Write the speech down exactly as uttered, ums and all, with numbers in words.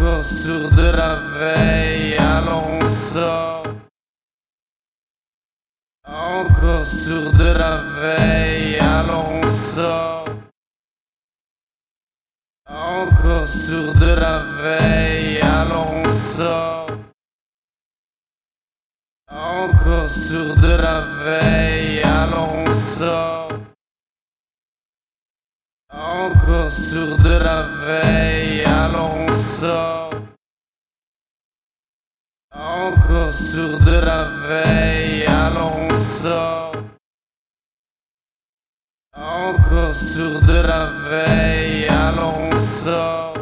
Encore sur de la veille, alors on sort. Encore sur de la veille, alors on sort. Encore sur de la veille, alors on sort. Encore sur de la veille, alors on sort. Encore sur de la veille, alors on sort. Encore sur de la veille, alors on sort. Encore sur de la veille, alors on sort.